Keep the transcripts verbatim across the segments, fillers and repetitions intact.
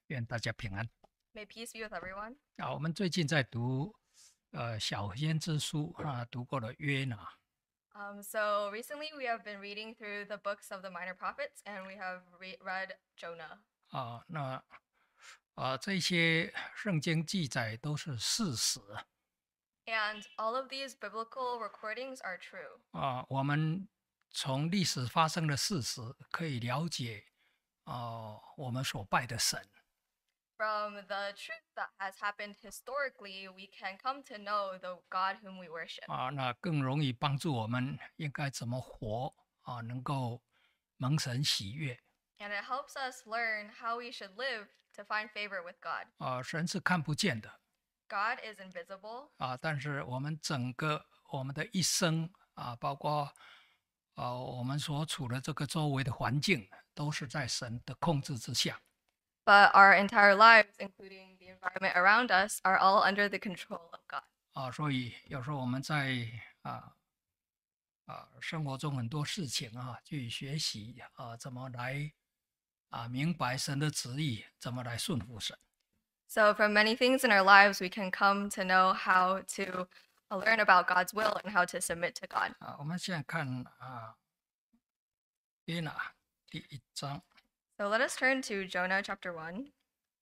愿大家平安。 May peace be with everyone. 啊，我们最近在读呃小先知书啊，读过了约拿。 Um, so recently we have been reading through the books of the minor prophets, and we have re- read Jonah. 啊，那啊这些圣经记载都是事实 And all of these biblical recordings are true. 啊，我们从历史发生的事实可以了解啊我们所拜的神。 From the truth that has happened historically, we can come to know the God whom we worship. 啊，那更容易帮助我们应该怎么活啊，能够蒙神喜悦。 And it helps us learn how we should live to find favor with God. 啊，神是看不见的 God is invisible, 啊，但是我们整个我们的一生啊，包括啊我们所处的这个周围的环境，都是在神的控制之下。 but our entire lives, including the environment around us, are all under the control of God. 啊，所以有时候我们在啊啊生活中很多事情啊，去学习啊，怎么来啊明白神的旨意，怎么来顺服神。 So, from many things in our lives, we can come to know how to uh, learn about God's will and how to submit to God. 啊，我们现在看啊约拿第一章 So, let us turn to Jonah chapter one.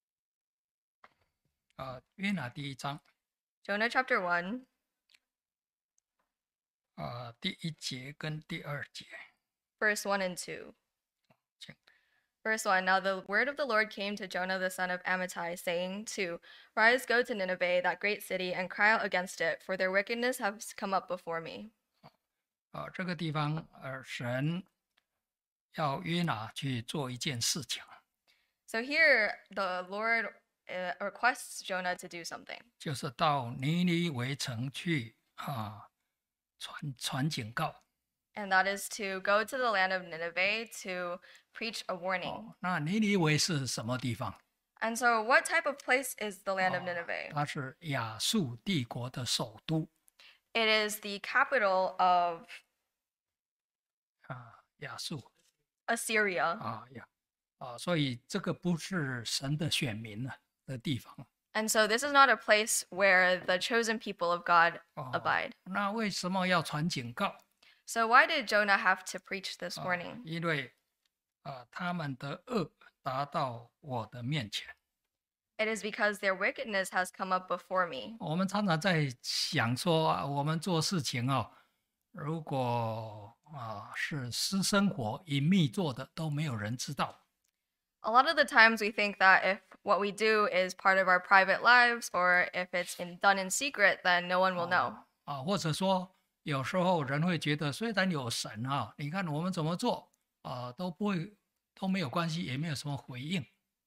啊，约拿第一章 Jonah chapter one, 啊第一节跟第二节， verse one and two. 请 Verse one. Now the word of the Lord came to Jonah the son of Amittai, saying, two. Rise, go to Nineveh, that great city, and cry out against it, for their wickedness has come up before me. 啊，这个地方呃，神要约拿去做一件事情， So here, the Lord uh, requests Jonah to do something, 就是到尼尼微城去啊，传传警告。 and that is to go to the land of Nineveh to preach a warning. 哦，那尼尼微是什么地方？ And so, what type of place is the land of 哦 Nineveh? 它是亚述帝国的首都 It is the capital of 啊，亚述 Assyria. 啊呀啊，所以这个不是神的选民啊的地方。 And so, this is not a place where the chosen people of God 哦 abide. 那为什么要传警告？ So, why did Jonah have to preach this 啊 warning? 因为啊，他们的恶达到我的面前。 It is because their wickedness has come up before me. 我们常常在想说，啊我们做事情哦，如果啊是私生活隐秘做的，都没有人知道。 A lot of the times we think that if what we do is part of our private lives or if it's in, done in secret, then no one will know. 啊，或者说有时候人会觉得，虽然有神啊，你看我们怎么做啊都不会都没有关系，也没有什么回应。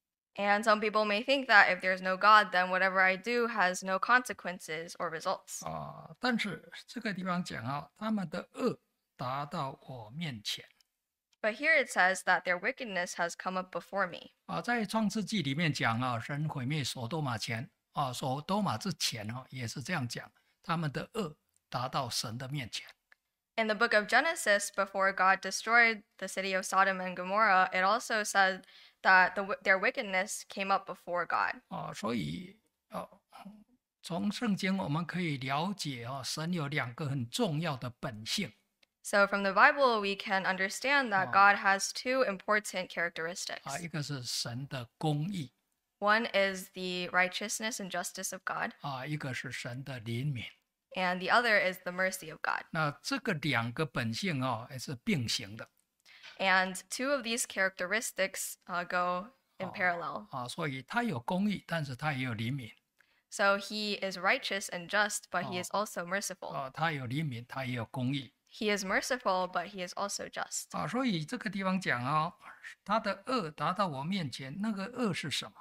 And some people may think that if there's no God, then whatever I do has no consequences or results. 啊，但是这个地方讲啊，他们的恶达到我面前。 But here it says that their wickedness has come up before me. 啊，在创世纪里面讲啊，神毁灭所多玛前啊，所多玛之前哦，也是这样讲，他们的恶达到神的面前。 In the book of Genesis, before God destroyed the city of Sodom and Gomorrah, it also said that the, their wickedness came up before God. 啊，所以哦，从圣经我们可以了解啊，神有两个很重要的本性 So from the Bible, we can understand that Oh. God has two important 啊， characteristics. 一个是神的公义 One is the righteousness and justice of God, 啊，一个是神的怜悯。 and the other is the mercy of God. 那这个两个本性哦，也是并行的 And two of these characteristics uh, go in Oh. parallel. 啊，所以他有公义，但是他也有怜悯 So he is righteous and just, but he Oh. is also merciful. 啊，他有怜悯，他也有公义 He is merciful, but he is also just. 啊，所以这个地方讲哦，他的恶达到我面前，那个恶是什么？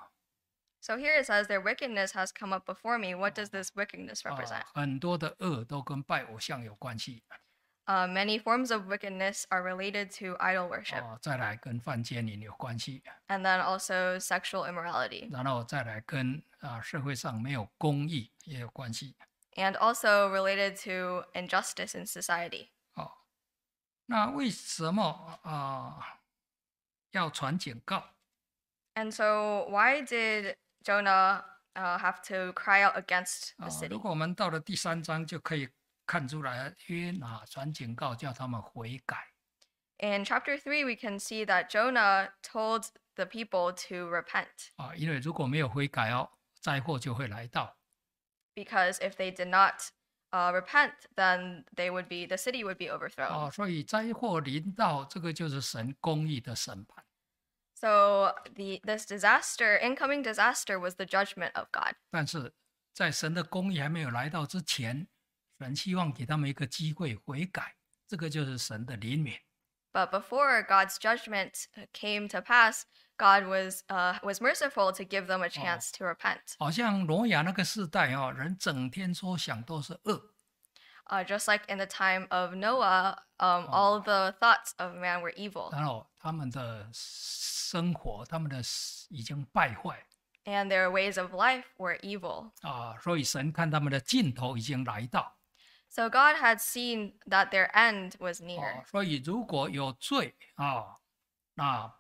So here it says, their wickedness has come up before me. What does this wickedness 啊 represent?， 很多的恶都跟拜偶像有关系 Uh, many forms of wickedness are related to idol worship, 啊，再来跟犯奸淫有关系， and then also sexual immorality, 然后再来跟啊社会上没有公义也有关系 and also related to injustice in society. 哦。那为什么啊要传警告？ And so, why did Jonah uh, have to cry out against 啊、 the city? 如果我们到了第三章，就可以看出来，约拿传警告，叫他们悔改。 In chapter three, we can see that Jonah told the people to repent 啊，因为如果没有悔改哦，灾祸就会来到。 because if they did not uh, repent, then they would be the city would be overthrown. 哦，所以灾祸临到，这个就是神公义的审判。 So the this disaster, incoming disaster, was the judgment of God. 但是在神的公义还没有来到之前，神希望给他们一个机会悔改，这个就是神的怜悯。 But before God's judgment came to pass, God was uh, was merciful to give them a chance to repent. 好像挪亚那个时代哦，人整天所想都是恶。 Uh, just like in the time of Noah, um, all the thoughts of man were evil, 然后他们的生活，他们的已经败坏 and their ways of life were evil. 啊，所以神看他们的尽头已经来到。 So God had seen that their end was 哦 near. 所以如果有罪啊，那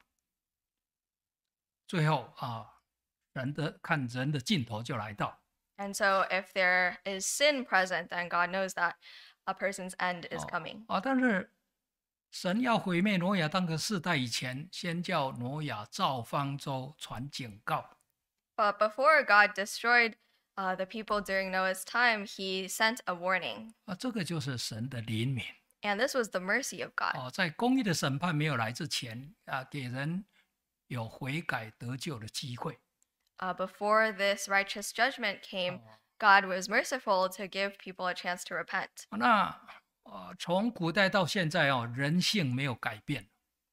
最后啊，人的看人的尽头就来到。 And so if there is sin present, then God knows that a person's end is 哦 coming. 啊，但是神要毁灭挪亚当个世代以前，先叫挪亚造方舟传警告。 But before God destroyed uh, the people during Noah's time, he sent a warning. 啊，这个就是神的怜悯。 And this was the mercy of God. 哦，在公义的审判没有来之前啊，给人有悔改得救的机会。 Uh, before this righteous judgment came, 哦 God was merciful to give people a chance to repent. 那呃，从古代到现在哦，人性没有改变。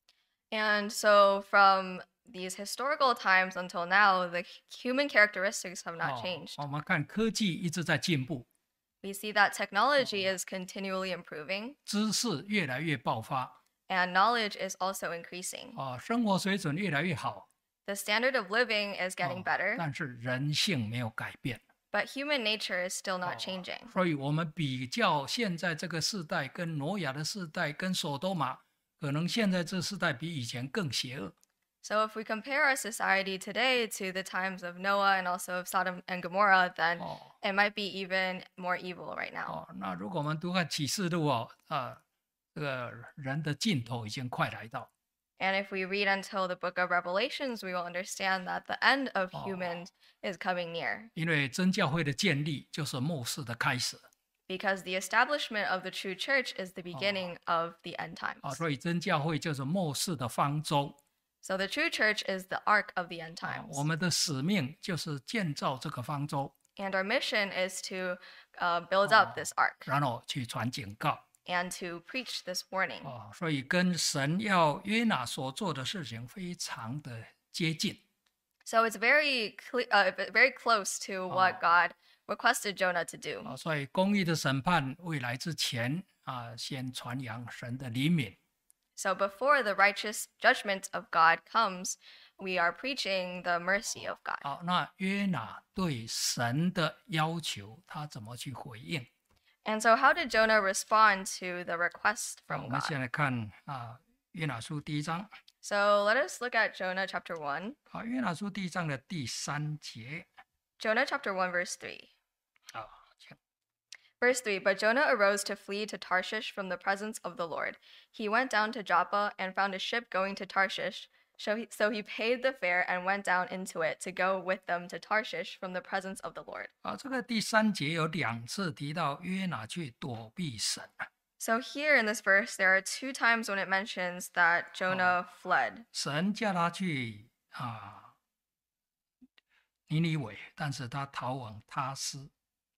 And so from these historical times until now, the human characteristics have not 哦 changed. 我们看科技一直在进步， We see that technology is continually improving 知识越来越爆发， and knowledge is also increasing. 啊，生活水准越来越好， The standard of living is 哦 getting better, 但是人性没有改变。 but human nature is still 哦 not changing. 所以我们比较现在这个世代跟挪亚的世代跟索多玛，可能现在这世代比以前更邪恶。 So if we compare our society today to the times of Noah and also of Sodom and Gomorrah, then 哦 it might be even more evil right now. 哦，那如果我们读看启示录哦，啊，这个人的尽头已经快来到。 And if we read until the book of Revelations, we will understand that the end of Oh. humans is coming near, 因为真教会的建立就是末世的开始 because the establishment of the true church is the beginning of the end 啊， times. 所以真教会就是末世的方舟 So the true church is the ark of the end 啊， times. 我们的使命就是建造这个方舟， And our mission is to uh, build up this ark 然后去传警告 and to preach this warning. 啊，所以跟神要约拿所做的事情非常的接近 So it's very cle- uh, very close to what God requested Jonah to do. 啊，所以公义的审判未来之前啊，先传扬神的怜悯 So before the righteous judgment of God comes, we are preaching the mercy of God. 好，那约拿对神的要求，他怎么去回应？ And so how did Jonah respond to the request 好， from 我们 God? 先来看啊，约拿书第一章。 So let us look at Jonah chapter one. 好，约拿书第一章的第三节。 Jonah chapter one verse three. 啊，请 Verse three, But Jonah arose to flee to Tarshish from the presence of the Lord. He went down to Joppa and found a ship going to Tarshish. So he, so he paid the fare and went down into it to go with them to Tarshish from the presence of the Lord. 啊，这个第三节有两次提到约拿去躲避神。 So here in this verse, there are two times when it mentions that Jonah fled. 神叫他去啊尼尼微，但是他逃往他斯。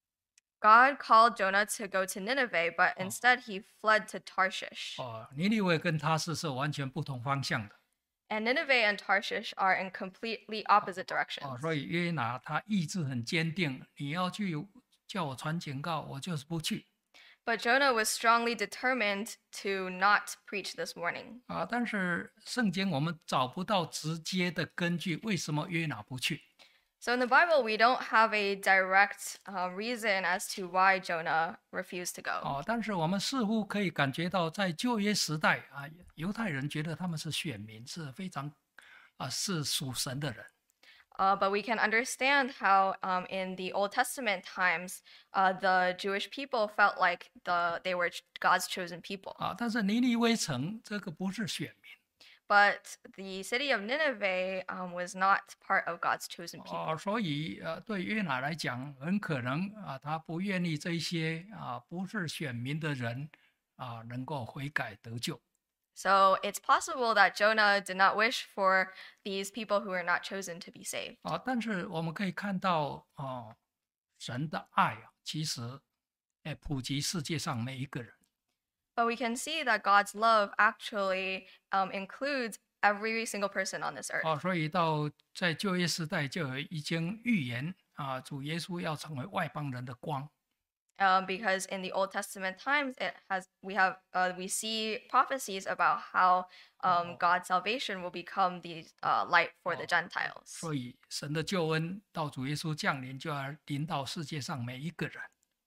God called Jonah to go to Nineveh, but instead he fled to Tarshish. 哦，尼尼微跟他斯是完全不同方向的。 And Nineveh and Tarshish are in completely opposite 哦， directions. 所以约拿他意志很坚定，你要去叫我传警告，我就是不去。 But Jonah was strongly determined to not preach this warning. 啊，但是圣经我们找不到直接的根据，为什么约拿不去？ So in the Bible, we don't have a direct uh, reason as to why Jonah refused to go. 哦，但是我们似乎可以感觉到，在旧约时代啊，犹太人觉得他们是选民，是非常啊是属神的人。 Uh, but we can understand how um, in the Old Testament times, uh, the Jewish people felt like the they were God's chosen people. 啊，但是尼尼微城这个不是选民。 But the city of Nineveh um, was not part of God's chosen people. 哦，所以呃，对约拿来讲，很可能啊，他不愿意这些啊不是选民的人啊能够悔改得救。 So it's possible that Jonah did not wish for these people who were not chosen to be saved. 啊，但是我们可以看到哦，神的爱啊，其实哎普及世界上每一个人。 But we can see that God's love actually um, includes every single person on this earth. 哦，所以到在旧约时代就有已经预言啊，主耶稣要成为外邦人的光。 Um, because in the Old Testament times, it has we have uh, we see prophecies about how um, God's salvation will become the uh, light for the Gentiles. 所以神的救恩到主耶稣降临，就要临到世界上每一个人。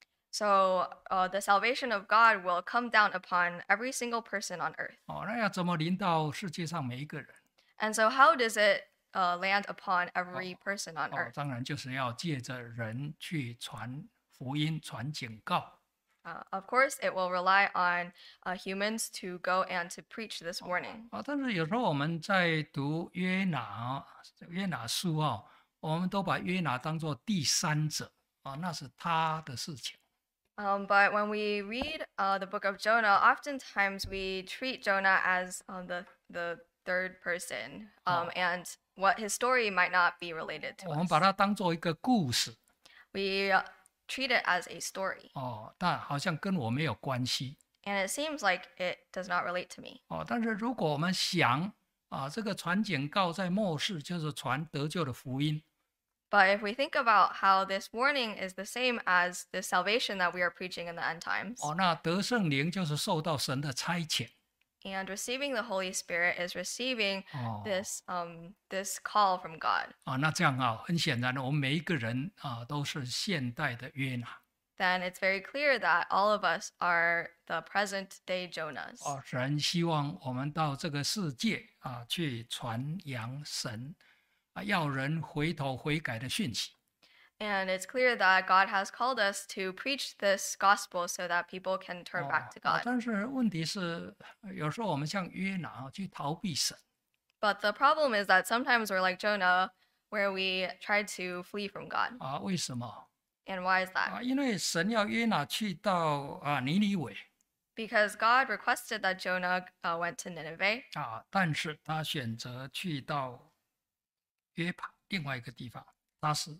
So uh, the salvation of God will come down upon every single person on earth. 哦，那要怎么临到世界上每一个人？ And so how does it uh, land upon every person on 哦， earth? 当然就是要借着人去传福音、传警告。 Uh, of course, it will rely on uh, humans to go and to preach this warning. 啊，但是有时候我们在读约拿约拿书啊，我们都把约拿当作第三者啊，那是他的事情。 Um, but when we read uh, the book of Jonah, oftentimes we treat Jonah as um, the the third person, um, and what his story might not be related to 我们 us. 把它当做一个故事 We uh, treat it as a story, 哦，但好像跟我没有关系 and it seems like it does not relate to me. 哦。但是如果我们想啊，这个传警告在末世就是传得救的福音 But if we think about how this warning is the same as the salvation that we are preaching in the end times, 哦，那得圣灵就是受到神的差遣 and receiving the Holy Spirit is receiving 哦 this um, this call from God, 啊，那这样啊，很显然的，我们每一个人啊都是现代的约拿 then it's very clear that all of us are the present day Jonahs. 哦。神希望我们到这个世界啊去传扬神啊，要人回头悔改的讯息。 And it's clear that God has called us to preach this gospel so that people can turn back to 啊 God. 但是问题是，有时候我们像约拿啊去逃避神 But the problem is that sometimes we're like Jonah, where we try to flee from God. 啊，为什么 And why is that? 啊？因为神要约拿去到啊尼尼微 Because God requested that Jonah uh, went to Nineveh, 啊，但是他选择去到约帕另外一个地方，他是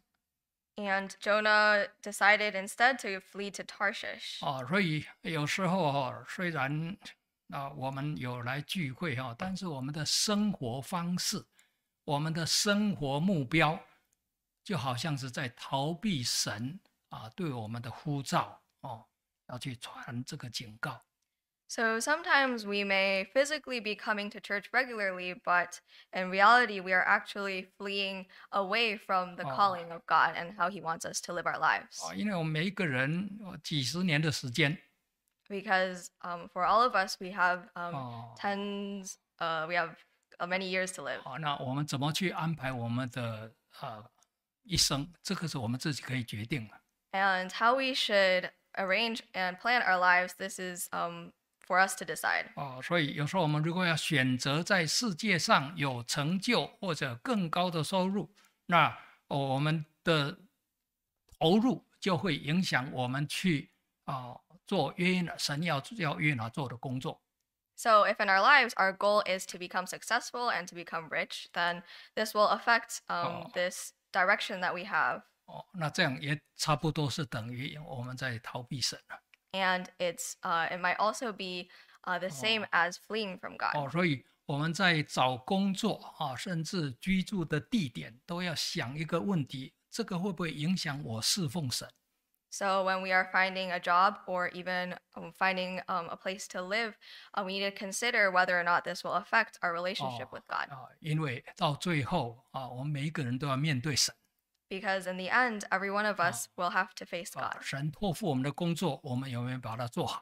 and Jonah decided instead to flee to Tarshish. 啊，所以有时候哈、虽然啊我们有来聚会哈、但是我们的生活方式、我们的生活目标，就好像是在逃避神啊对我们的呼召哦，要去传这个警告。 So sometimes we may physically be coming to church regularly, but in reality, we are actually fleeing away from the Oh. calling of God and how He wants us to live our lives. 啊，因为我们每一个人呃几十年的时间 Because um, for all of us, we have um, 哦， tens, uh, we have uh, many years to live. 好，那我们怎么去安排我们的呃一生？这个是我们自己可以决定的。 And how we should arrange and plan our lives, this is um, for us to decide. 哦，所以有时候我们如果要选择在世界上有成就或者更高的收入，那、哦、我们的投入就会影响我们去啊、哦做约拿神要要约拿做的工作。 So, if in our lives our goal is to become successful and to become rich, then this will affect um, Oh. this direction that we have. 哦，那这样也差不多是等于我们在逃避神了。 And it's uh, it might also be uh, the same as fleeing from God. 哦，所以我们在找工作啊，甚至居住的地点，都要想一个问题：这个会不会影响我侍奉神？ So, when we are finding a job or even um, finding um, a place to live, uh, we need to consider whether or not this will affect our relationship with God. 啊，因为到最后啊，我们每一个人都要面对神 Because in the end, every one of us will have to face 啊 God. 神托付我们的工作，我们有没有把它做好？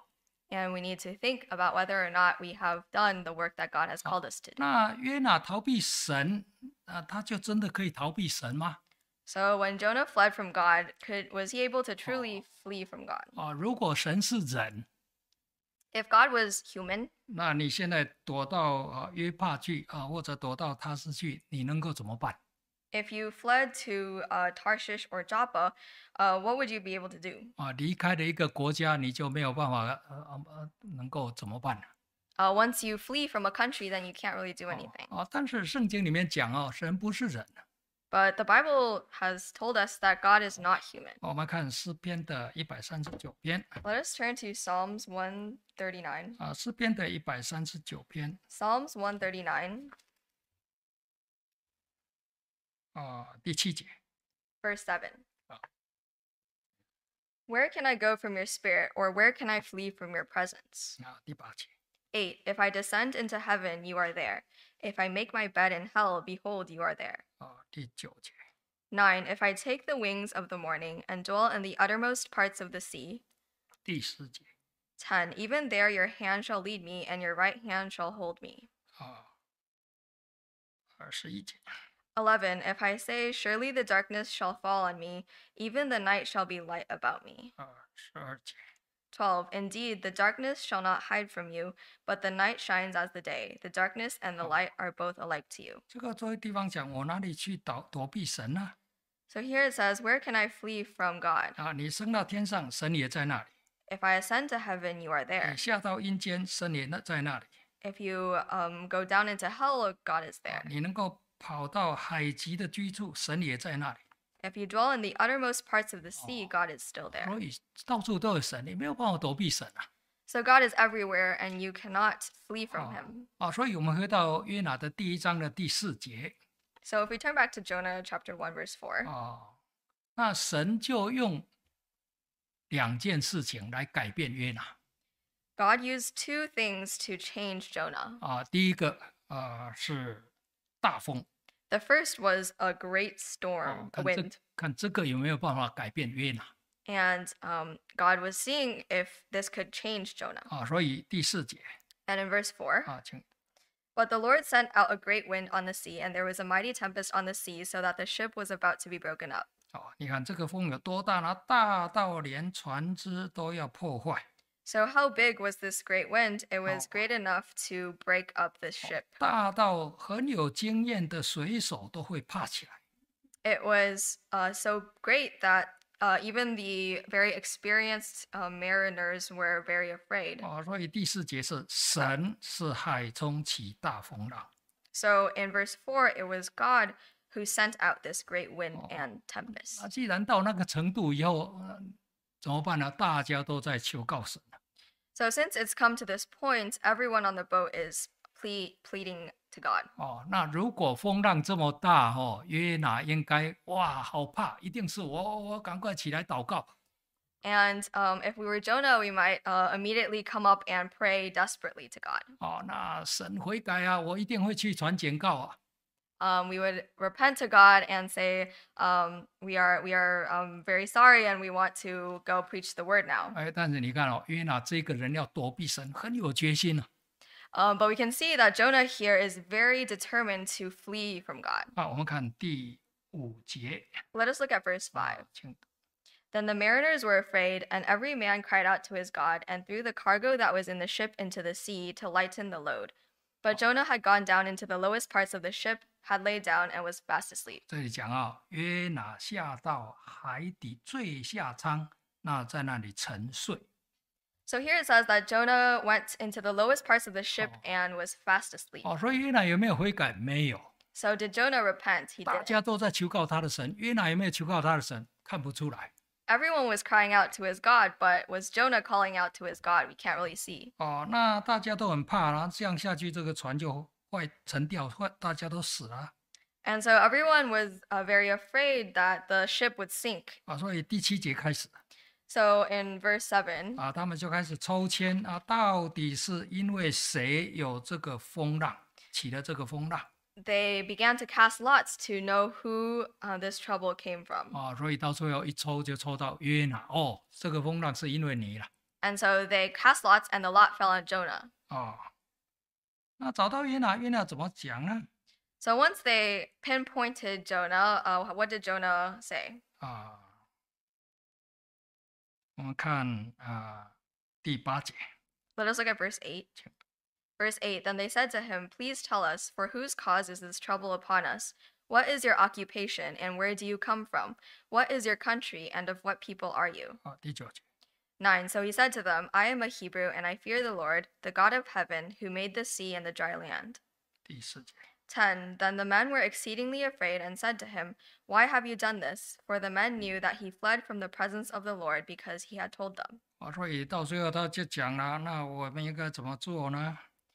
And we need to think about whether or not we have done the work that God has called us to do. 那约拿逃避神啊，他就真的可以逃避神吗？ So when Jonah fled from God, could was he able to truly flee from God? 啊，如果神是人， If God was human, 那你现在躲到啊约帕去啊，或者躲到他斯去，你能够怎么办？ if you fled to uh, Tarshish or Joppa, uh, what would you be able to do? 啊，离开了一个国家，你就没有办法呃呃呃能够怎么办呢？ Uh, once you flee from a country, then you can't really do anything. 啊，但是圣经里面讲哦，神不是人。 But the Bible has told us that God is not human. 我们看诗篇的一百三十九篇 Let us turn to Psalms one thirty-nine. 啊，诗篇的一百三十九篇 Psalms one thirty-nine, 啊第七节 verse seven. Oh. Where can I go from your spirit, or where can I flee from your presence? 啊第八节 eight. If I descend into heaven, you are there. If I make my bed in hell, behold, you are there. 啊第九节 nine. If I take the wings of the morning and dwell in the uttermost parts of the sea. 第十节 ten. Even there your hand shall lead me, and your right hand shall hold me. 啊二十一节 eleven. If I say, surely the darkness shall fall on me, even the night shall be light about me. 啊十二节 twelve. Indeed, the darkness shall not hide from you, but the night shines as the day. The darkness and the light are both alike to you. 这个这个地方讲，我哪里去躲躲避神呢？ So here it says, where can I flee from God? 啊，你升到天上，神也在那里； If I ascend to heaven, you are 你 there. 下到阴间，神也那在那里。 If you um, go down into hell, God is 啊 there. 你能够跑到海极的居处，神也在那里。 If you dwell in the uttermost parts of the sea, God is still there. 所以到处都有神，你没有办法躲避神啊。 So God is everywhere, and you cannot flee from 啊 him. 啊，所以我们回到约拿的第一章的第四节 So if we turn back to Jonah chapter one, verse four, 啊，那神就用两件事情来改变约拿 God used two things to change Jonah. 啊。第一个啊是大风 The first was a great 啊 storm, a 看这 wind. 看这个有没有办法改变约拿 And um, God was seeing if this could change Jonah. 啊。所以第四节 And in verse four, 啊，请 but the Lord sent out a great wind on the sea, and there was a mighty tempest on the sea, so that the ship was about to be broken up. 哦，你看这个风有多大呢？大到连船只都要破坏， So how big was this great wind? It was Oh. great enough to break up the ship. 大到很有经验的水手都会怕起来。 It was uh, so great that uh, even the very experienced uh, mariners were very afraid. 哦，所以第四节是神是海中起大风浪。 So in verse four, it was God who sent out this great wind Oh. and tempest. 啊，既然到那个程度以后，呃怎么办呢？大家都在求告神了 So since it's come to this point, everyone on the boat is ple- pleading to God. 哦，那如果风浪这么大哦，约拿应该哇好怕，一定是我我赶快起来祷告 And um, if we were Jonah, we might uh, immediately come up and pray desperately to God. 哦，那神悔改啊，我一定会去传简告啊。 Um, we would repent to God and say, um, "We are we are um, very sorry, and we want to go preach the word now." 哎，但是你看哦，约拿这个人要躲避神，很有决心啊。 Um, but we can see that Jonah here is very determined to flee from God. 啊，我们看第五节 Let us look at verse 啊 five. 请 Then the mariners were afraid, and every man cried out to his God, and threw the cargo that was in the ship into the sea to lighten the load. But Jonah had gone down into the lowest parts of the ship, had laid down, and was fast asleep. 这里讲啊，约拿下到海底最下舱，那在那里沉睡。 So here it says that Jonah went into the lowest parts of the ship Oh. and was fast asleep. 哦，所以约拿有没有悔改？没有， So did Jonah repent? He 大 did. 家都在求告他的神。约拿有没有求告他的神？看不出来。 Everyone was crying out to his God, but was Jonah calling out to his God? We can't really see. 哦，那大家都很怕，然后这样下去，这个船就坏沉掉，坏大家都死了。 And so everyone was uh, very afraid that the ship would sink. 啊，所以第七节开始 So in verse seven, 啊，他们就开始抽签啊，到底是因为谁有这个风浪，起了这个风浪 they began to cast lots to know who uh, this trouble came from. 啊，所以到最后一抽就抽到约拿哦，这个风浪是因为你了 And so they cast lots, and the lot fell on Jonah. 哦，那找到约拿，约拿怎么讲呢？ So once they pinpointed Jonah, uh, what did Jonah say? 啊，我们看啊第八节， Let us look at verse eight. Verse eight, then they said to him, please tell us, for whose cause is this trouble upon us? What is your occupation, and where do you come from? What is your country, and of what people are you? 啊第九节， nine, so he said to them, I am a Hebrew, and I fear the Lord, the God of heaven, who made the sea and the dry land. 第十节， ten, then the men were exceedingly afraid and said to him, why have you done this? For the men knew that he fled from the presence of the Lord because he had told them. 啊，所以到最后他就讲了，那我们应该怎么做呢？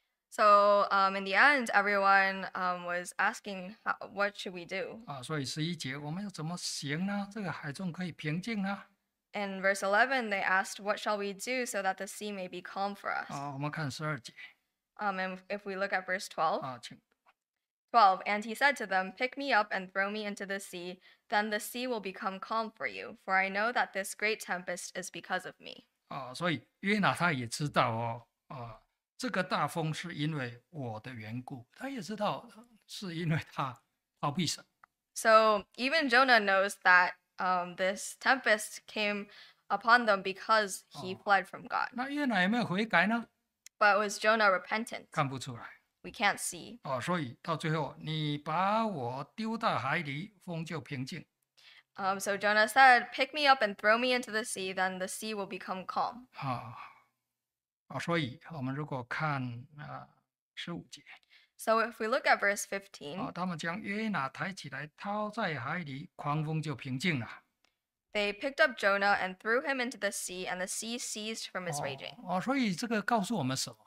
So um, in the end, everyone um, was asking, how, what should we do? 啊，所以十一节我们要怎么行呢？这个海中可以平静呢？ In verse eleven, they asked, what shall we do so that the sea may be calm for us? 啊，我们看十二节 Um, and if we look at verse twelve, 啊，请 twelve, and he said to them, pick me up and throw me into the sea, then the sea will become calm for you, for I know that this great tempest is because of me. 啊，所以约拿他也知道哦，啊，这个大风是因为我的缘故，他也知道呃是因为他逃避神。 So even Jonah knows that um, this tempest came upon them because he Oh. fled from God. 那约拿有没有悔改呢？ But was Jonah repentant? 看不出来 We can't see. 哦，所以到最后，你把我丢到海里，风就平静。 Um, so Jonah said, pick me up and throw me into the sea, then the sea will become calm. 啊啊，所以我们如果看啊十五节 So if we look at verse 啊， fifteen, 他们将约拿抬起来，抛在海里，狂风就平静了。 they picked up Jonah and threw him into the sea, and the sea ceased from its raging. 哦，所以这个告诉我们什么？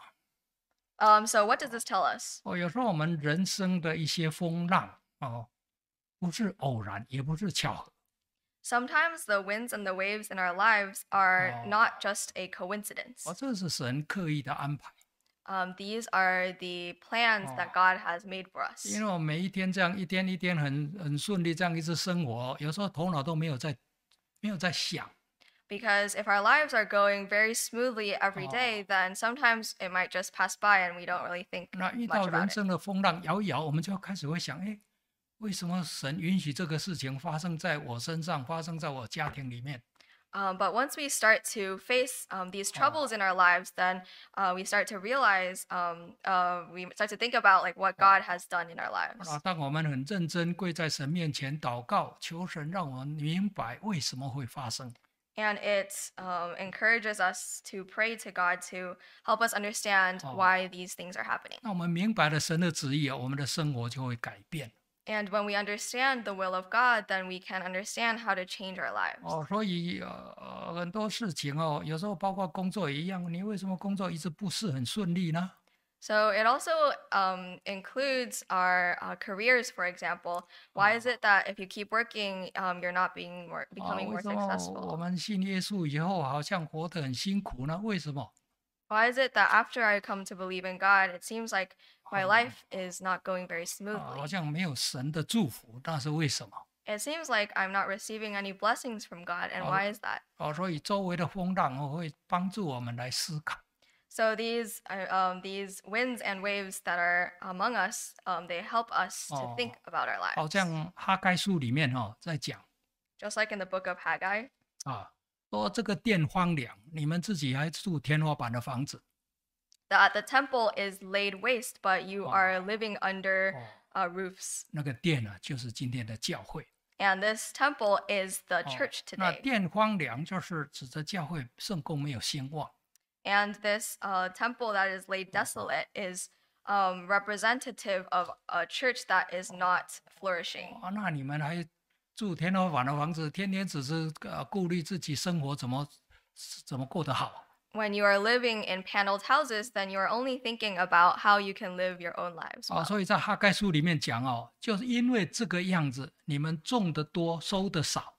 Um, so what does this tell us? 哦，有时候我们人生的一些风浪哦，不是偶然，也不是巧合， Sometimes the winds and the waves in our lives are Oh. not just a coincidence. 哦，这是神刻意的安排。 Um, these are the plans that Oh. God has made for us. 因为我每一天这样一天一天很很顺利这样一直生活，有时候头脑都没有在没有在想。 Because if our lives are going very smoothly every Oh. day, then sometimes it might just pass by and we don't really think 那遇 much 到 about 人 it. 生的风浪摇一摇，我们就开始会想：哎，为什么神允许这个事情发生在我身上，发生在我家庭里面？ Um, but once we start to face um, these troubles in our lives, then uh, we start to realize, um, uh, we start to think about like what God has done in our lives. 啊，当我们很认真跪在神面前祷告，求神让我们明白为什么会发生。 And it um, encourages us to pray to God to help us understand Oh. why these things are happening. 那我们明白了神的旨意，我们的生活就会改变。 And when we understand the will of God, then we can understand how to change our lives. 哦，所以呃呃很多事情哦，有时候包括工作也一样，你为什么工作一直不是很顺利呢？ So it also um, includes our uh, careers, for example. Why is it that if you keep working, um, you're not being more 啊， becoming 为 more 什么我 successful? 们信耶稣以后好像活得很辛苦呢？为什么？ Why is it that after I come to believe in God, it seems like my Oh. life is not going very 啊，好 smoothly? 像没有神的祝福，那是为什么？ It seems like I'm not receiving any blessings from God, and Oh. why is that? 哦，所以周围的风浪哦会帮助我们来思考。 So these uh, um, these winds and waves that are among us, um, they help us to Oh. think about our 好 lives. 像哈该书里面哦在讲 Just like in the book of Haggai, 啊，说这个殿荒凉，你们自己还住天花板的房子。 that the temple is laid waste, but you Oh. are living under 哦， uh, roofs. 那个殿呢，就是今天的教会。 And this temple is the 哦 church 那 today. 殿荒凉就是指着教会圣公没有兴旺。 And this uh, temple that is laid desolate is um, representative of a church that is not flourishing. 啊，那你们还住天花板的房子，天天只是呃顾虑自己生活怎么怎么过得好。 When you are living in paneled houses, then you are only thinking about how you can live your own lives. 啊， well. 所以在哈该书里面讲哦，就是因为这个样子，你们种的多，收的少。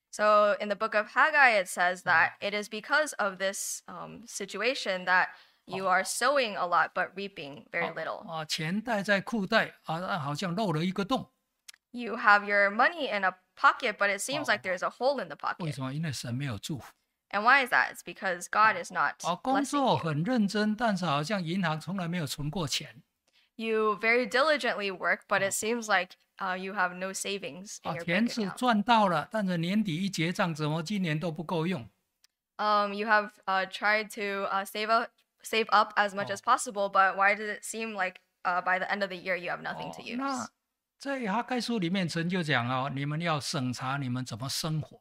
So in the book of Haggai, it says that it is because of this um, situation that you are sowing a lot but reaping very little. 啊，钱袋在裤袋啊，啊好像漏了一个洞。 You have your money in a pocket, but it seems Oh. like there's a hole in the 为 pocket. 什么？因为神没有祝福。 And why is that? It's because God is not 哦，工 blessing 作 you. 很认真，但是好像银行从来没有存过钱。 You very diligently work, but it seems like uh, you have no savings in 啊， your 钱 bank 是 account. 赚到了，但是年底一结账，怎么今年都不够用？ Um, you have uh, tried to uh, save up, save up as much as possible, but why did it seem like uh, by the end of the year you have nothing to 哦， use? 那在哈该书里面，神就讲哦，你们要审查你们怎么生活。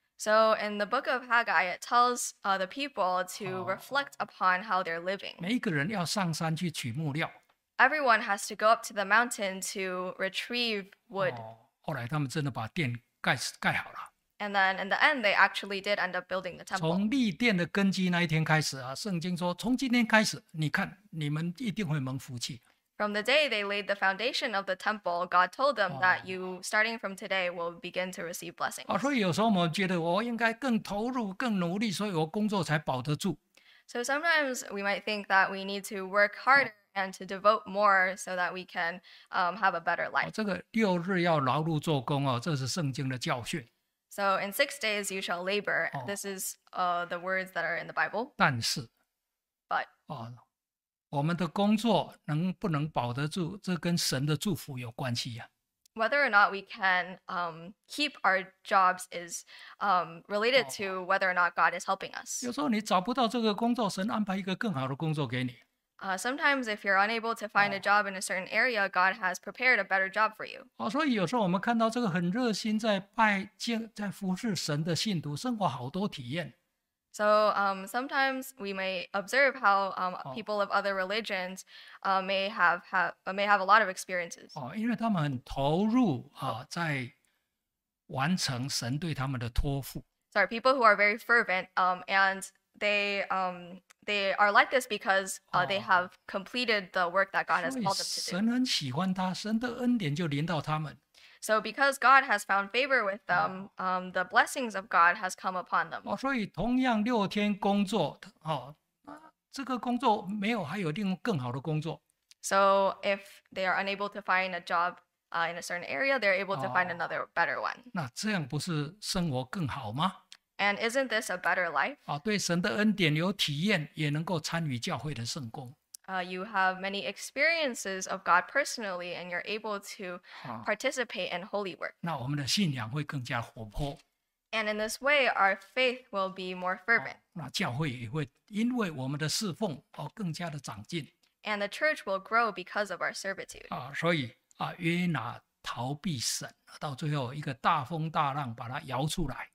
So in the book of Haggai, it tells uh, the people to reflect upon how they're living. 每一个人要上山去取木料。 Everyone has to go up to the mountain to retrieve wood. 哦，后来他们真的把殿盖盖好了。 And then in the end, they actually did end up building the temple. 从立殿的根基那一天开始啊，圣经说，从今天开始，你看你们一定会蒙福气。 From the day they laid the foundation of the temple, God told them that you, starting from today, will begin to receive blessings. 啊，所以有时候我们觉得我应该更投入、更努力，所以我工作才保得住。 So sometimes we might think that we need to work harder and to devote more so that we can um, have a better 哦 life. 这个六日要劳碌做工哦，这是圣经的教训。 So in six days you shall labor. Oh. This is uh, the words that are in the Bible. 但是 But 哦，我们的工作能不能保得住，这跟神的祝福有关系呀、 whether or not we can um, keep our jobs is um, related to whether or not God is helping us. 有时候你找不到这个工作，神安排一个更好的工作给你。 Uh, sometimes, if you're unable to find a job in a certain area, God has prepared a better job for you. 哦，所以有时候我们看到这个很热心在拜敬、在服侍神的信徒，生活好多体验。 So um, sometimes we may observe how um, Oh. people of other religions uh, may have, have uh, may have a lot of experiences. 哦，因为他们很投入啊，在完成神对他们的托付。 Sorry, people who are very fervent um, and they um, they are like this because uh, they Oh. have completed the work that God has 所以 called them to do. 神很喜欢他，神的恩典就临到他们。 So because God has found favor with them, um, the blessings of God has come upon them. 哦，所以同样六天工作，哦，那这个工作没有，还有另外更好的工作。 So if they are unable to find a job uh, in a certain area, they're able to find Oh. another better one. 那这样不是生活更好吗？ And isn't this a better life? 啊，对神的恩典有体验，也能够参与教会的圣工。 Uh, you have many experiences of God personally, and you're able to 啊， participate in holy work. 那我们的信仰会更加活泼， And in this way, our faith will be more fervent, 那教会也会因为我们的侍奉哦更加的长进 and the church will grow because of our servitude. 啊。所以啊，约拿逃避审，到最后一个大风大浪把他摇出来。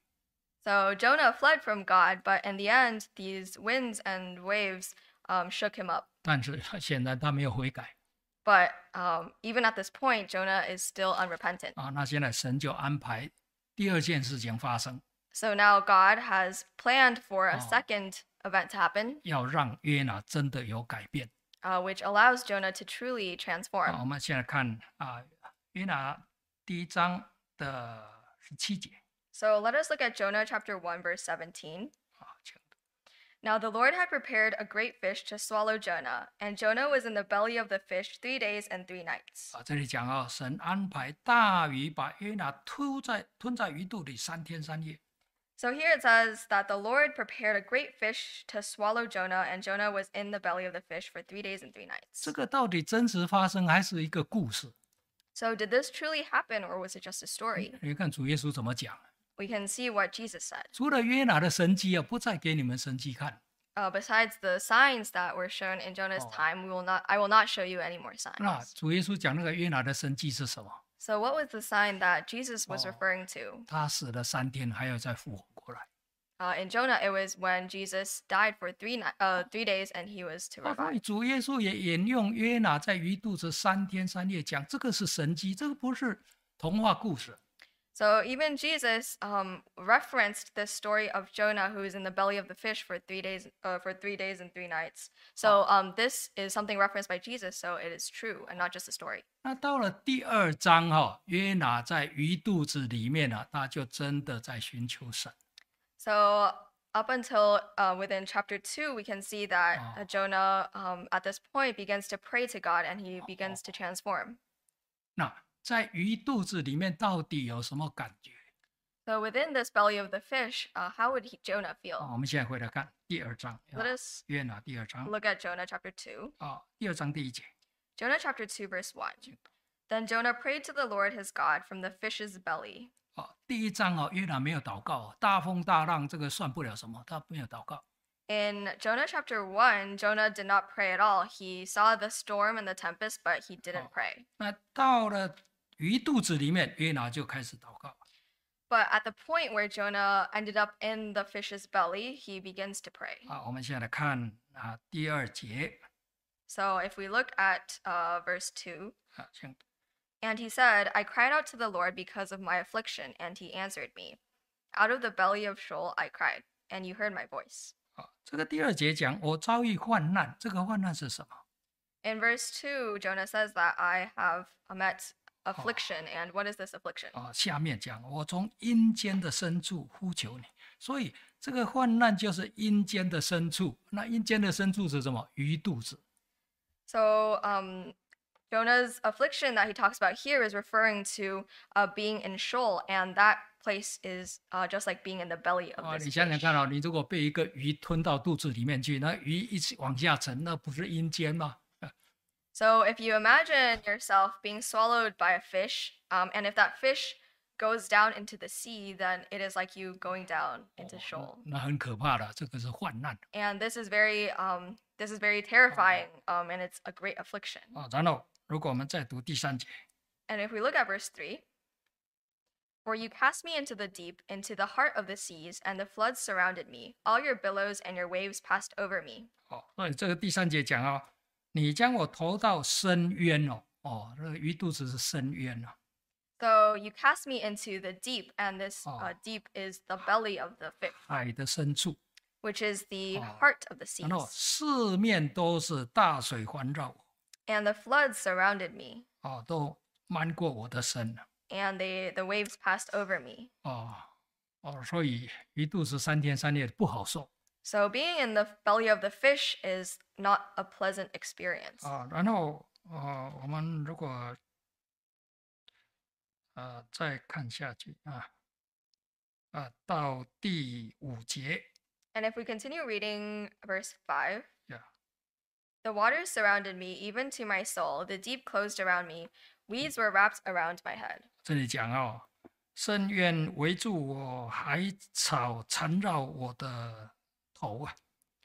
So Jonah fled from God, but in the end, these winds and waves um, shook him up. 但是显然他没有悔改 But um, even at this point, Jonah is still unrepentant. 啊。那现在神就安排第二件事情发生， So now God has planned for a Oh. second event to happen, 要让约拿真的有改变 uh, which allows Jonah to truly 啊。 transform. 我们现在看啊，约拿第一章的十七节 So let us look at Jonah chapter one, verse seventeen. 啊，请 Now the Lord had prepared a great fish to swallow Jonah, and Jonah was in the belly of the fish three days and three nights. 啊，这里讲啊，神安排大鱼把约拿吞在吞在鱼肚里三天三夜。 So here it says that the Lord prepared a great fish to swallow Jonah, and Jonah was in the belly of the fish for three days and three nights. 这个到底真实发生还是一个故事？ So did this truly happen, or was it just a story? 你看主耶稣怎么讲？ We can see what Jesus said. 除了约拿的神迹啊，不再给你们神迹看。 Uh, besides the signs that were shown in Jonah's Oh. time, we will not. I will not show you any more 那 signs. 主耶稣讲那个约拿的神迹是什么？ So what was the sign that Jesus was Oh. referring to? 他死了三天，还要再复活过来。 Uh, in Jonah, it was when Jesus died for three ni- uh, three days and he was to 啊，所 revive. 以主耶稣也引用约拿在鱼肚子三天三夜讲，这个是神迹，这个不是童话故事。 So even Jesus um, referenced this story of Jonah, who is in the belly of the fish for three days, uh, for three days and three nights. So um, this is something referenced by Jesus, so it is true and not just a story. 那到了第二章哈、约拿在鱼肚子里面呢、他就真的在寻求神。 So up until uh, within chapter two, we can see that uh, Oh. Jonah um, at this point begins to pray to God and he begins to transform. 那在鱼肚子里面到底有什么感觉？ So within this belly of the fish, uh, how would he, Jonah 啊， feel? 我们现在回来看第二章， Let 啊 us 约拿第二章 look at Jonah chapter two. 啊，第二章第一节， Jonah chapter two, verse one. Then Jonah prayed to the Lord his God from the fish's belly. 啊，第一章哦，约拿没有祷告，大风大浪这个算不了什么，他没有祷告。 In Jonah chapter one, Jonah did not pray at all. He saw the storm and the tempest, but he didn't Oh. pray. 那到了鱼肚子里面，约拿就开始祷告。 But at the point where Jonah ended up in the fish's belly, he begins to pray. 啊，我们现在来看啊第二节 So if we look at uh, verse two, 啊，请 and he said, I cried out to the Lord because of my affliction, and he answered me. Out of the belly of Sheol I cried, and you heard my voice. 啊，这个第二节讲我遭遇患难，这个患难是什么？ In verse two, Jonah says that I have met affliction. And what is this affliction? 啊，下面讲我从阴间的深处呼求你，所以这个患难就是阴间的深处。那阴间的深处是什么？鱼肚子。 So um, Jonah's affliction that he talks about here is referring to uh, being in Sheol, and that place is uh, just like being in the belly of 啊， this 你想想 fish. 看哦，你如果被一个鱼吞到肚子里面去，那鱼一起往下沉，那不是阴间吗？ So if you imagine yourself being swallowed by a fish, um, and if that fish goes down into the sea, then it is like you going down into 哦 Sheol. 那很可怕的，这个是患难 And this is very, um, this is very terrifying, um, and it's a great affliction. 啊。然后，如果我们再读第三节， And if we look at verse three, for you cast me into the deep, into the heart of the seas, and the floods surrounded me. All your billows and your waves passed over me. 哦，所以这个第三节讲哦，你将我投到深渊哦，哦，这个鱼肚子是深渊哦， So you cast me into the deep, and this Oh. uh, deep is the belly of the fish, 海的深处。 which is the Oh. heart of the 然后 seas. 四面都是大水环绕我， And the floods surrounded me, 哦，都漫过我的身了， and they, the waves passed over me. 哦哦，所以鱼肚子三天三夜不好受 So being in the belly of the fish is not a pleasant experience. 啊。然后呃，我们如果呃再看下去啊啊，到第五节 And if we continue reading verse five, 呀， the waters surrounded me, even to my soul. The deep closed around me. Weeds were wrapped around my head. 这里讲哦，深渊围住我，海草缠绕我的头啊。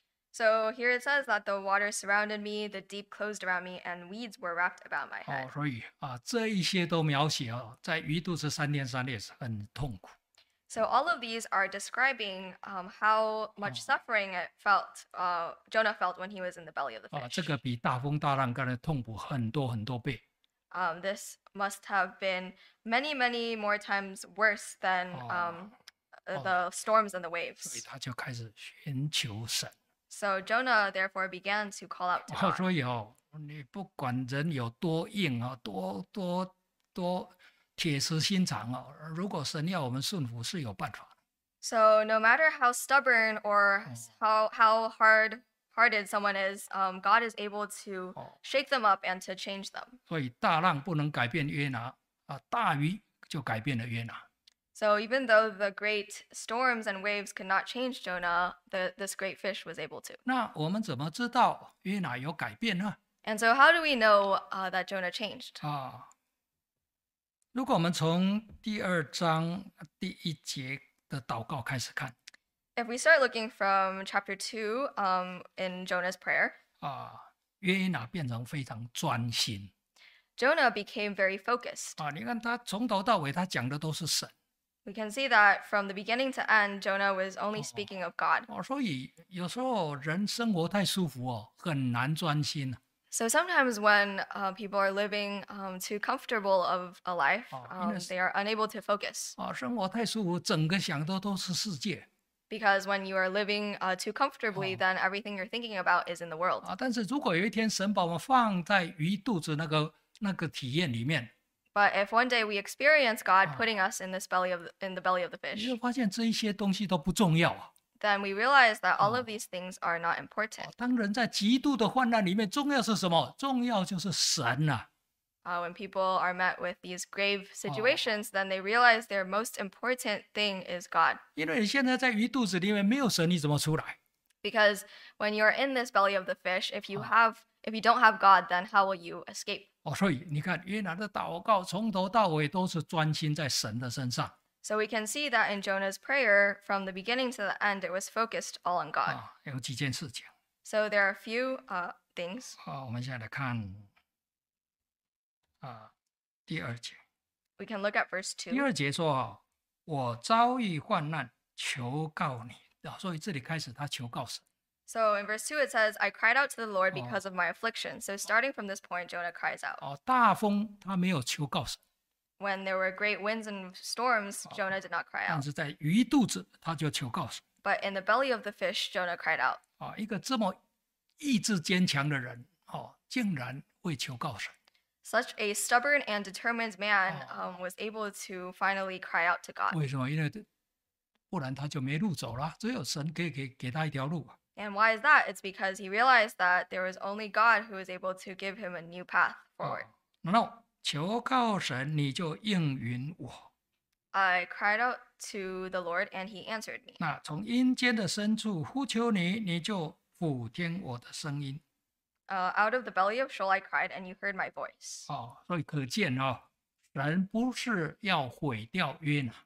So here it says that the waters surrounded me, the deep closed around me, and weeds were wrapped about my 哦 head.， 所以啊，这一些都描写哦，在鱼肚子三天三夜是很痛苦。 So all of these are describing um, how much suffering it felt, uh, Jonah felt when he was in the belly of the 啊， fish. 这个比大风大浪干的痛苦很多很多倍。 Um, this must have been many, many more times worse than um, uh, Oh. the storms and the 所以 waves. 他就开始寻求神。 So Jonah therefore began to call out to 哦， God. 所以哦，你不管人有多硬啊，多多多铁石心肠哦，如果神要我们顺服，是有办法的。 So no matter how stubborn or Oh. how how hard hearted someone is, um, God is able to Oh. shake them up and to change them. 所以大浪不能改变约拿啊，大鱼就改变了约拿。 So even though the great storms and waves could not change Jonah, the, this great fish was able to. 那我们怎么知道约拿有改变呢？ And so how do we know uh, that Jonah changed? 啊，如果我们从第二章第一节的祷告开始看 If we start looking from chapter two um, in Jonah's prayer, 啊，约拿变成非常专心 Jonah became very focused. 啊。你看他从头到尾他讲的都是神 We can see that from the beginning to end, Jonah was only Oh. speaking of God. 哦，所以有时候人生活太舒服哦，很难专心 So sometimes when uh, people are living um, too comfortable of a life, Oh, um, yes. they are unable to focus. 啊，生活太舒服，整个想的都是世界 Because when you are living uh, too comfortably, Oh. then everything you're thinking about is in the world. 啊。但是如果有一天神把我们放在鱼肚子那个那个体验里面， But if one day we experience God Oh. putting us in this belly of the, in the belly of the 你 fish, 就发现这一些东西都不重要啊。 then we realize that all Oh. of these things are not important. 当人在极度的患难里面，重要是什么？重要就是神呐、 Uh, when people are met with these grave situations, then they realize their most important thing is God. 因为你现在在鱼肚子里面没有神，你怎么出来？ Because when you're in this belly of the fish, if you Ah. have if you don't have God, then how will you escape? 哦，所以你看，约拿的祷告从头到尾都是专心在神的身上 So we can see that in Jonah's prayer, from the beginning to the end, it was focused all on God. 啊。有几件事情 So there are a few uh, things. 啊，我们现在来看啊第二节。 We can look at verse 第 two. 二节说啊，我遭遇患难，求告你啊。所以这里开始他求告神 So in verse two, it says, I cried out to the Lord Oh. because of my affliction. So starting from this point, Jonah cries out. 哦。大风他没有求告神， When there were great winds and storms, Jonah did not cry 但 out. 是在鱼肚子他就求告神 But in the belly of the fish, Jonah cried out. 啊。一个这么意志坚强的人哦，竟然会求告神 Such a stubborn and determined man Oh. um, was able to finally cry out to God. 为什么？因为这不然他就没路走了，只有神可以给给他一条路啊。 And why is that? It's because he realized that there was only God who was able to give him a new path 哦 forward. 然后求告神，你就应允我。 I cried out to the Lord, and he answered me. 那从阴间的深处呼求你，你就俯听我的声音。 Uh, out of the belly of Sheol I cried, and you heard my voice. 哦，所以可见哦，神不是要毁掉约拿，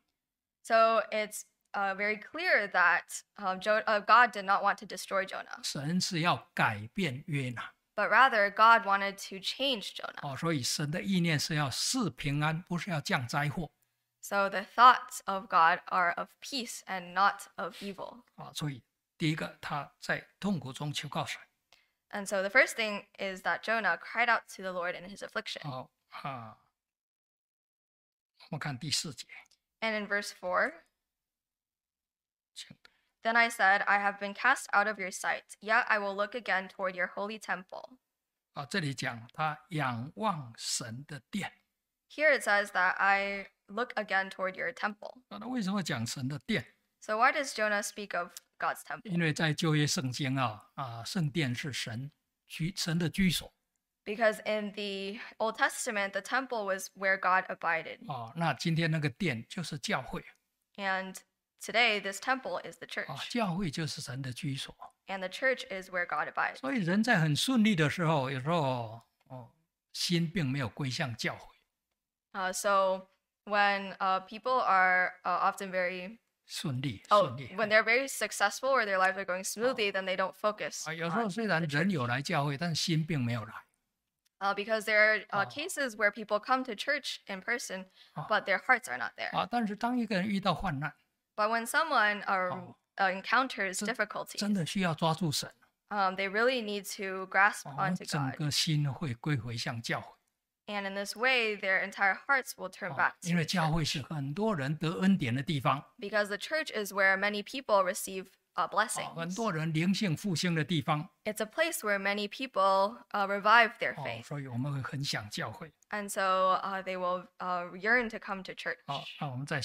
So it's uh, very clear that um, jo- uh, God did not want to destroy Jonah, 神是要改变约拿。 but rather God wanted to change Jonah. 哦，所以神的意念是要赐平安，不是要降灾祸。 So the thoughts of God are of peace and not of evil. 啊，所以第一个他在痛苦中求告神。 And so the first thing is that Jonah cried out to the Lord in his affliction. 哦啊，我们看第四节， And in verse four, 请读 then I said, I have been cast out of your sight, yet I will look again toward your holy temple. 啊，这里讲他仰望神的殿。 Here it says that I look again toward your temple. 啊，那为什么讲神的殿？ So why does Jonah speak of God's 因 temple? 为在旧约圣经啊啊，圣殿是神居神的居所 Because in the Old Testament, the temple was where God abided. 啊。那今天那个殿就是教会 And today, this temple is the 啊， church. 教会就是神的居所。 And the church is where God abides. 所以人在很顺利的时候，有时候哦，心并没有归向教会 Uh, so when uh, people are uh, often very 顺利 oh 顺利 when they're very successful or their lives are going smoothly, then they don't focus 啊。有时候 on 虽然 the 人 church. 有来教会，但心并没有来 Uh, because there are uh, Oh. cases where people come to church in person, Oh. but their hearts are not there. 啊。但是当一个人遇到患难， But when someone uh, Oh. uh, encounters 真 difficulties, 真的需要抓住神， um, they really need to grasp 哦， onto 整 God. 个心会归回向教会。 And in this way, their entire hearts will turn 哦 back 因 to 为 the 教会 church. 是很多人得恩典的地方， Because the church is where many people receive uh, 哦 blessings. 很多人灵性复兴的地方， It's a place where many people uh, revive their 哦， faith. 所以我们会很想教会。 And so uh, they will uh, yearn to come to church. 好，那我们再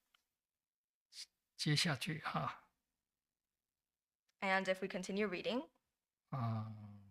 接下去哈， And if we continue reading, 嗯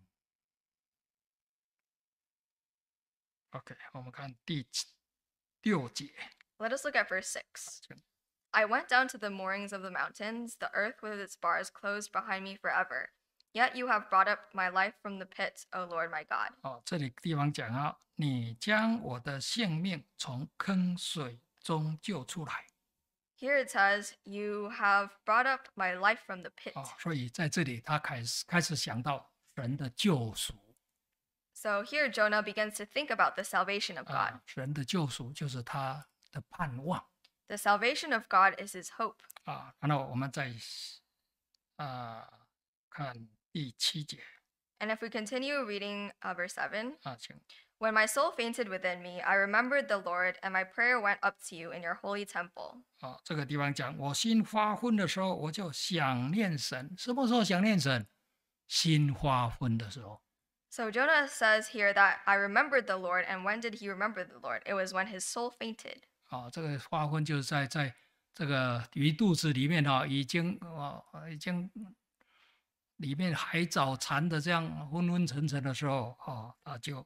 ，OK，我们看第七六节， let us look at verse six. I went down to the moorings of the mountains, the earth with its bars closed behind me forever. Yet you have brought up my life from the pit, O Lord my God. 哦，这里地方讲啊，你将我的性命从坑水中救出来。 Here it says, You have brought up my life from the pit. 哦，所以在这里他开始开始想到神的救赎 So here Jonah begins to think about the salvation of God. 啊，神的救赎就是他的盼望 The salvation of God is his hope. 啊。然后我们再啊看第七节 And if we continue reading uh, verse seven, 啊，请 When my soul fainted within me, I remembered the Lord, and my prayer went up to you in your holy temple. 啊，这个地方讲我心发昏的时候，我就想念神。什么时候想念神？心发昏的时候 So Jonah says here that I remembered the Lord, and when did he remember the Lord? It was when his soul fainted. 啊，这个发昏就是在在这个鱼肚子里面哈、已经啊已经里面海藻缠的这样昏昏沉沉的时候，啊，他就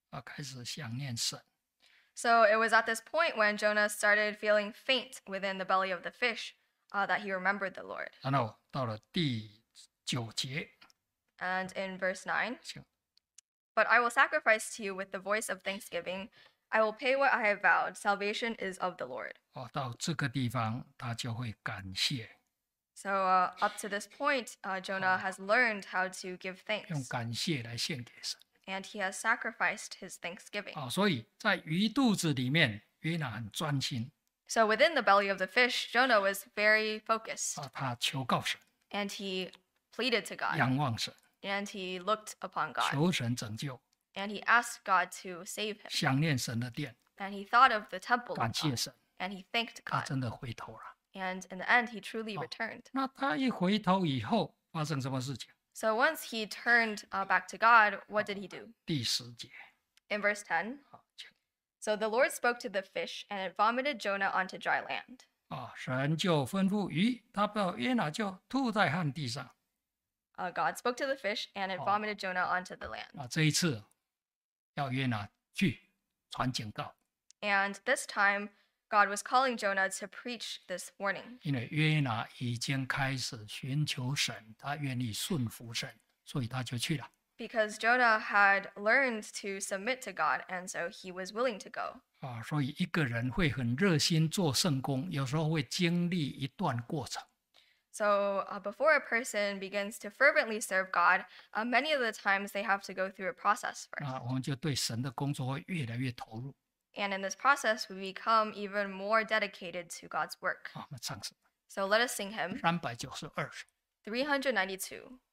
啊，开始想念神。 So it was at this point when Jonah started feeling faint within the belly of the fish uh, that he remembered the Lord. 然后到了第九节， And in verse nine, 请 but I will sacrifice to you with the voice of thanksgiving. I will pay what I have vowed. Salvation is of the Lord. 哦，到这个地方他就会感谢， So uh, up to this point, uh, Jonah has learned how to give 用 thanks, 感谢来献给神。 and he has sacrificed his thanksgiving. 啊，所以在鱼肚子里面，约拿很专心 So within the belly of the fish, Jonah was very focused, 啊，他求告神， and he pleaded to God, 仰望神， and he looked upon God, 求神拯救， and he asked God to save him, 想念神的殿， and he thought of the temple 感 of 谢 God, 神， and he thanked 他 God. 真的回头了。 And in the end, he truly Oh. returned. 那他一回头以后，发生什么事情？ So once he turned uh, back to God, what did he do? 第十节， In verse ten, 好，请 so the Lord spoke to the fish, and it vomited Jonah onto dry land. 啊，神就吩咐鱼，他把约拿就吐在旱地上。 Uh, God spoke to the fish, and it Oh. vomited Jonah onto the land. 啊，这一次要约拿去传警告， And this time, God was calling Jonah to preach this warning 因为约拿已经开始寻求神，他愿意顺服神，所以他就去了。 because Jonah had learned to submit to God, and so he was willing to go. 啊，所以一个人会很热心做圣工，有时候会经历一段过程。 So, uh, before a person begins to fervently serve God, uh, many of the times they have to go through a process first. 啊，我们就对神的工作会越来越投入。 And in this process, we become even more dedicated to God's work. 啊，我们唱诗 So let us sing him 三百九十二首。 three hundred ninety-two.